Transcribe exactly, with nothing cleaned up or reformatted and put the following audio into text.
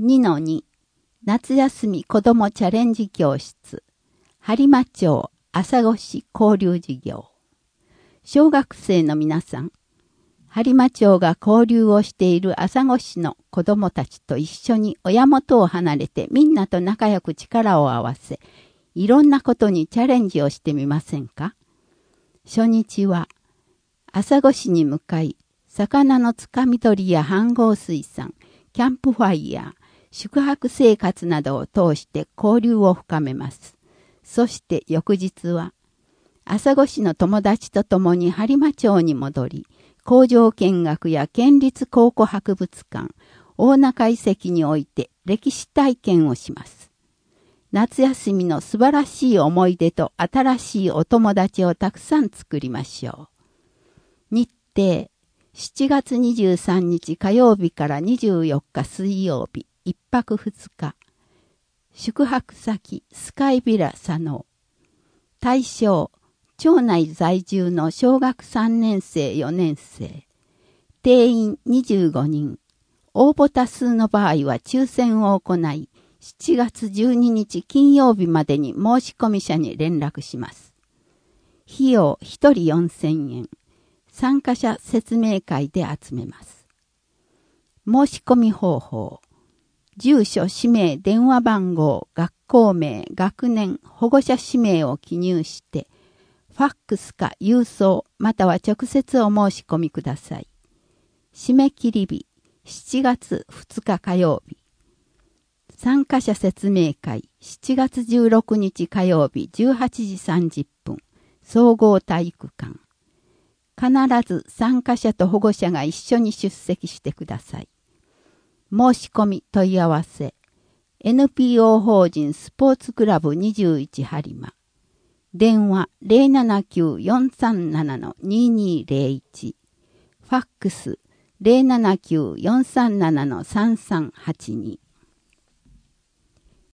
にのに 夏休み子どもチャレンジ教室播磨町朝越交流事業。小学生の皆さん、播磨町が交流をしている朝越の子どもたちと一緒に親元を離れてみんなと仲良く力を合わせ、いろんなことにチャレンジをしてみませんか？初日は朝越に向かい、魚のつかみ取りや飯盒水産、キャンプファイヤー、宿泊生活などを通して交流を深めます。そして翌日は、朝越の友達と共に播磨町に戻り、工場見学や県立考古博物館、大中遺跡において歴史体験をします。夏休みの素晴らしい思い出と新しいお友達をたくさん作りましょう。日程、しちがつにじゅうさんにち火曜日からにじゅうよっか水曜日、一泊二日。宿泊先、スカイビラ佐野。対象、町内在住の小学さんねんせいよねんせい。定員にじゅうごにん。応募多数の場合は抽選を行い、しちがつじゅうににち金曜日までに申し込み者に連絡します。費用ひとりよんせんえん。参加者説明会で集めます。申し込み方法。住所、氏名、電話番号、学校名、学年、保護者氏名を記入して、ファックスか郵送、または直接お申し込みください。締め切り日、しちがつふつか火曜日。参加者説明会、しちがつじゅうろくにち火曜日じゅうはちじさんじゅっぷん、総合体育館。必ず参加者と保護者が一緒に出席してください。申し込み問い合わせ エヌピーオー 法人スポーツクラブにじゅういち播磨電話 ゼロななきゅうよんさんななのににゼロいち ファックス ゼロななきゅうよんさんななのさんさんはちに